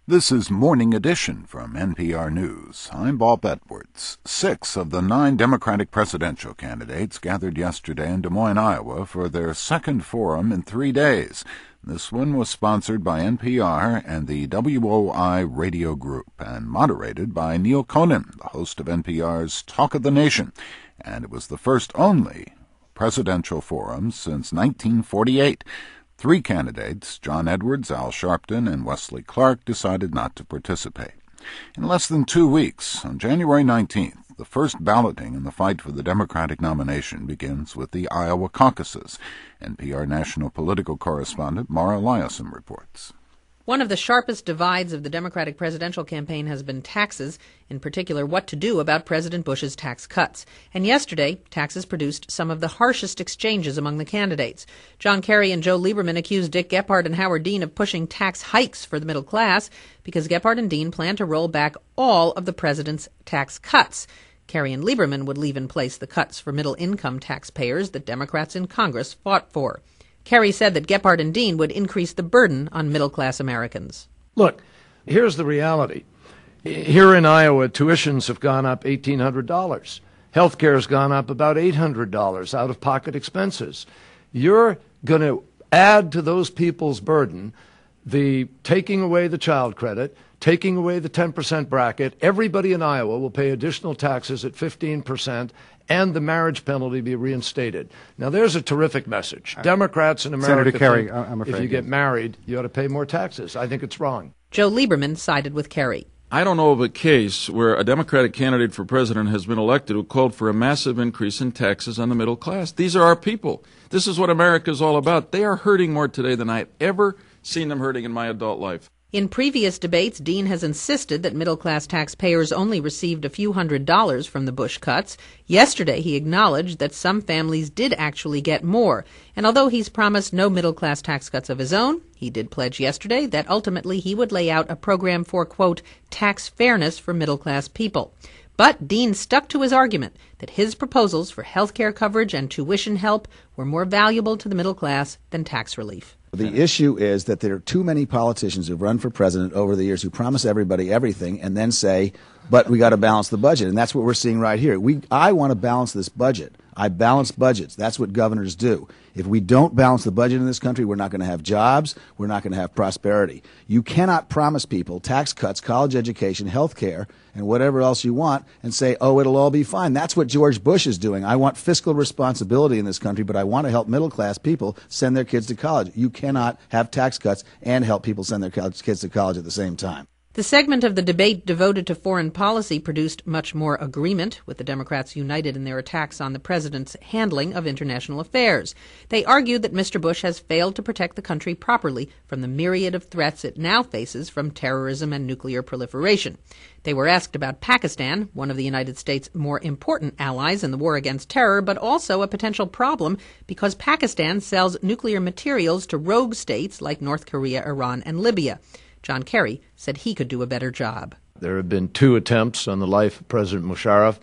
This is Morning Edition from NPR News. I'm Bob Edwards. 6 of the 9 Democratic presidential candidates gathered yesterday in Des Moines, Iowa for their second forum in 3 days. This one was sponsored by NPR and the WOI Radio Group and moderated by Neil Conan, the host of NPR's Talk of the Nation. And it was the first only presidential forum since 1948. 3 candidates, John Edwards, Al Sharpton, and Wesley Clark, decided not to participate. In less than 2 weeks, on January 19th, the first balloting in the fight for the Democratic nomination begins with the Iowa caucuses. NPR national political correspondent Mara Liasson reports. One of the sharpest divides of the Democratic presidential campaign has been taxes, in particular what to do about President Bush's tax cuts. And yesterday, taxes produced some of the harshest exchanges among the candidates. John Kerry and Joe Lieberman accused Dick Gephardt and Howard Dean of pushing tax hikes for the middle class because Gephardt and Dean plan to roll back all of the president's tax cuts. Kerry and Lieberman would leave in place the cuts for middle-income taxpayers that Democrats in Congress fought for. Kerry said that Gephardt and Dean would increase the burden on middle-class Americans. Look, here's the reality. Here in Iowa, tuitions have gone up $1,800. Health care has gone up about $800 out-of-pocket expenses. You're going to add to those people's burden the taking away the child credit, taking away the 10% bracket. Everybody in Iowa will pay additional taxes at 15%, and the marriage penalty be reinstated. Now, there's a terrific message. Democrats in America Senator Kerry, think I'm afraid if you get married, you ought to pay more taxes. I think it's wrong. Joe Lieberman sided with Kerry. I don't know of a case where a Democratic candidate for president has been elected who called for a massive increase in taxes on the middle class. These are our people. This is what America is all about. They are hurting more today than I've ever seen them hurting in my adult life. In previous debates, Dean has insisted that middle-class taxpayers only received a few $100s from the Bush cuts. Yesterday, he acknowledged that some families did actually get more. And although he's promised no middle-class tax cuts of his own, he did pledge yesterday that ultimately he would lay out a program for, quote, tax fairness for middle-class people. But Dean stuck to his argument that his proposals for health care coverage and tuition help were more valuable to the middle class than tax relief. The issue is that there are too many politicians who've run for president over the years who promise everybody everything and then say, but we got to balance the budget. And that's what we're seeing right here. I want to balance this budget. I balance budgets. That's what governors do. If we don't balance the budget in this country, we're not going to have jobs. We're not going to have prosperity. You cannot promise people tax cuts, college education, health care, and whatever else you want and say, oh, it'll all be fine. That's what George Bush is doing. I want fiscal responsibility in this country, but I want to help middle-class people send their kids to college. You cannot have tax cuts and help people send their kids to college at the same time. The segment of the debate devoted to foreign policy produced much more agreement, with the Democrats united in their attacks on the president's handling of international affairs. They argued that Mr. Bush has failed to protect the country properly from the myriad of threats it now faces from terrorism and nuclear proliferation. They were asked about Pakistan, one of the United States' more important allies in the war against terror, but also a potential problem because Pakistan sells nuclear materials to rogue states like North Korea, Iran, and Libya. John Kerry said he could do a better job. There have been 2 attempts on the life of President Musharraf.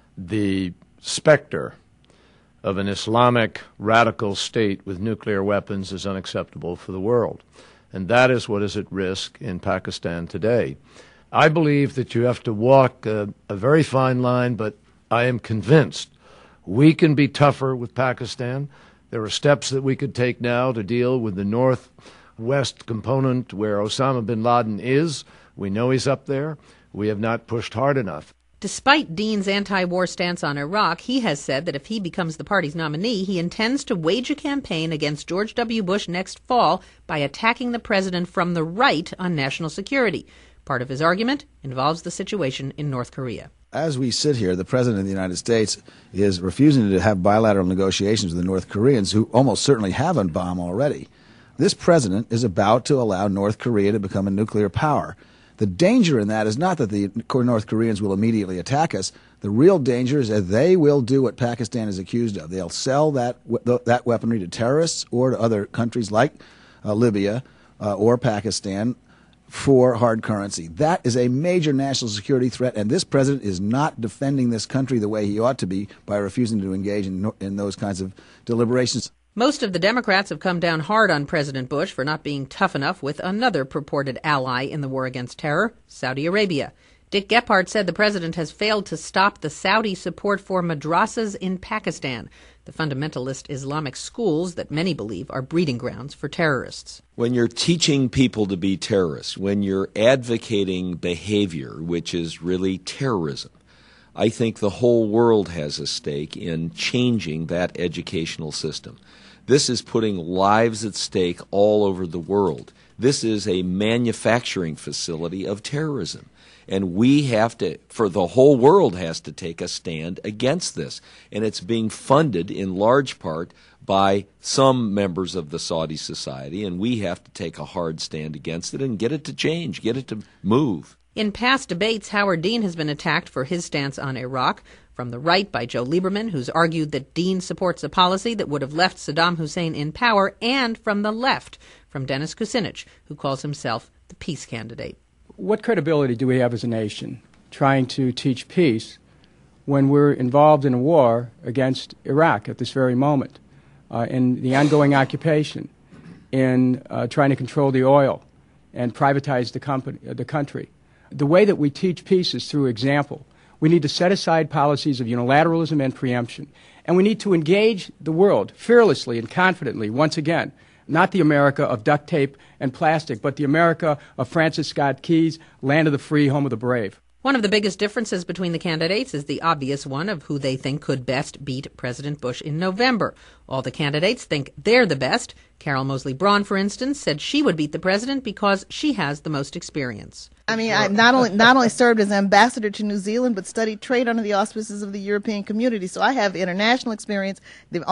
The specter of an Islamic radical state with nuclear weapons is unacceptable for the world. And that is what is at risk in Pakistan today. I believe that you have to walk a very fine line, but I am convinced we can be tougher with Pakistan. There are steps that we could take now to deal with the northwest component where Osama bin Laden is. We know he's up there. We have not pushed hard enough. Despite Dean's anti-war stance on Iraq, he has said that if he becomes the party's nominee, he intends to wage a campaign against George W. Bush next fall by attacking the president from the right on national security. Part of his argument involves the situation in North Korea. As we sit here, the President of the United States is refusing to have bilateral negotiations with the North Koreans, who almost certainly have a bomb already. This president is about to allow North Korea to become a nuclear power. The danger in that is not that the North Koreans will immediately attack us. The real danger is that they will do what Pakistan is accused of. They'll sell that weaponry to terrorists or to other countries like Libya or Pakistan for hard currency. That is a major national security threat, and this president is not defending this country the way he ought to be by refusing to engage in those kinds of deliberations. Most of the Democrats have come down hard on President Bush for not being tough enough with another purported ally in the war against terror, Saudi Arabia. Dick Gephardt said the president has failed to stop the Saudi support for madrasas in Pakistan, the fundamentalist Islamic schools that many believe are breeding grounds for terrorists. When you're teaching people to be terrorists, when you're advocating behavior which is really terrorism, I think the whole world has a stake in changing that educational system. This is putting lives at stake all over the world. This is a manufacturing facility of terrorism. And we have to, for the whole world has to take a stand against this. And it's being funded in large part by some members of the Saudi society, and we have to take a hard stand against it and get it to change, get it to move. In past debates, Howard Dean has been attacked for his stance on Iraq, from the right by Joe Lieberman, who's argued that Dean supports a policy that would have left Saddam Hussein in power, and from the left, from Dennis Kucinich, who calls himself the peace candidate. What credibility do we have as a nation trying to teach peace when we're involved in a war against Iraq at this very moment, in the ongoing occupation, in trying to control the oil and privatize the country? The way that we teach peace is through example. We need to set aside policies of unilateralism and preemption, and we need to engage the world fearlessly and confidently once again. Not the America of duct tape and plastic, but the America of Francis Scott Key's land of the free, home of the brave. One of the biggest differences between the candidates is the obvious one of who they think could best beat President Bush in November. All the candidates think they're the best. Carol Moseley Braun, for instance, said she would beat the president because she has the most experience. I mean, I not only served as ambassador to New Zealand, but studied trade under the auspices of the European Community. So I have international experience,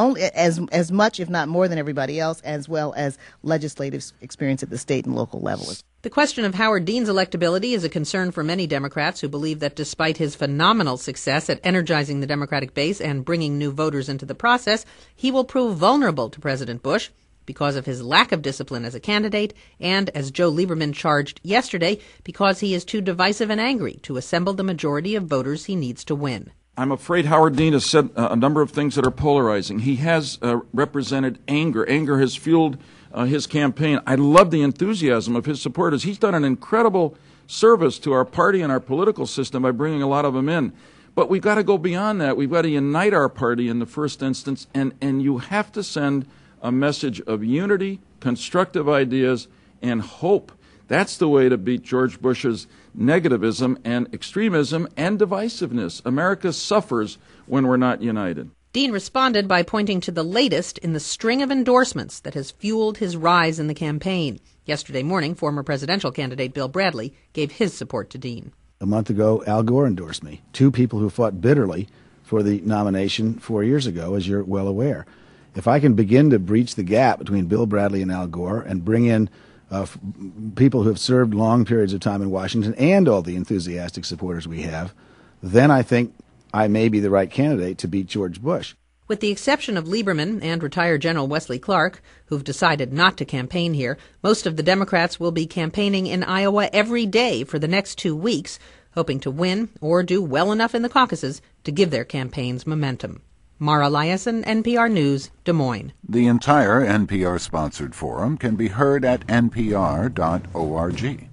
as much, if not more, than everybody else, as well as legislative experience at the state and local level. The question of Howard Dean's electability is a concern for many Democrats who believe that despite his phenomenal success at energizing the Democratic base and bringing new voters into the process, he will prove vulnerable to President Bush because of his lack of discipline as a candidate and, as Joe Lieberman charged yesterday, because he is too divisive and angry to assemble the majority of voters he needs to win. I'm afraid Howard Dean has said a number of things that are polarizing. He has represented anger. Anger has fueled his campaign. I love the enthusiasm of his supporters. He's done an incredible service to our party and our political system by bringing a lot of them in. But we've got to go beyond that. We've got to unite our party in the first instance, and you have to send a message of unity, constructive ideas, and hope. That's the way to beat George Bush's negativism and extremism and divisiveness. America suffers when we're not united. Dean responded by pointing to the latest in the string of endorsements that has fueled his rise in the campaign. Yesterday morning, former presidential candidate Bill Bradley gave his support to Dean. A month ago, Al Gore endorsed me. Two people who fought bitterly for the nomination 4 years ago, as you're well aware. If I can begin to breach the gap between Bill Bradley and Al Gore and bring in people who have served long periods of time in Washington and all the enthusiastic supporters we have, then I think I may be the right candidate to beat George Bush. With the exception of Lieberman and retired General Wesley Clark, who've decided not to campaign here, most of the Democrats will be campaigning in Iowa every day for the next 2 weeks, hoping to win or do well enough in the caucuses to give their campaigns momentum. Mara Liasson, NPR News, Des Moines. The entire NPR-sponsored forum can be heard at npr.org.